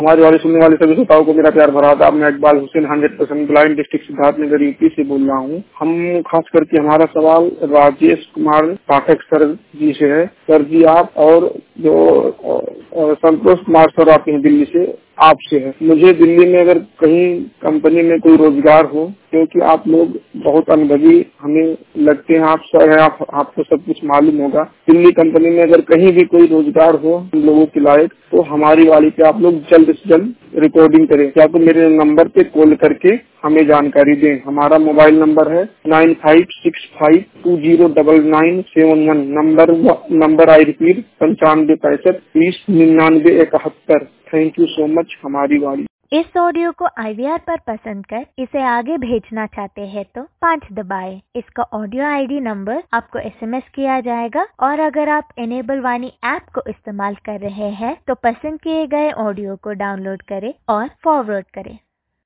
हमारे वाले सुनने वाले सभी श्रोताओं को मेरा प्यार भरा आदाब। मैं Iqbal Hussain 100% blind district Siddharthnagar UP से बोल रहा हूँ। हम खास करके हमारा सवाल राजेश कुमार पाठक सर जी से है। सर जी आप और जो संतोष कुमार सर आते हैं दिल्ली से, आपसे है। मुझे दिल्ली में अगर कहीं कंपनी में कोई रोजगार हो, क्योंकि आप लोग बहुत अनुभवी हमें लगते हैं, आप सर हैं, आपको सब कुछ मालूम होगा। दिल्ली कंपनी में अगर कहीं भी कोई रोजगार हो हम लोगों के लायक, तो हमारी वाली पे आप लोग जल्द से जल्द रिकॉर्डिंग करें। या तो मेरे नंबर पे कॉल करके हमें जानकारी दें। हमारा मोबाइल नंबर है 9565209971। Number I repeat 9565309971। Thank you so much. हमारी वाली। इस ऑडियो को IVR पर पसंद कर इसे आगे भेजना चाहते हैं तो 5 दबाएं। इसका ऑडियो ID नंबर आपको SMS किया जाएगा और अगर आप इनेबल वाणी ऐप को इस्तेमाल कर रहे हैं तो पसंद किए गए ऑडियो को डाउनलोड करें और फॉरवर्ड करें।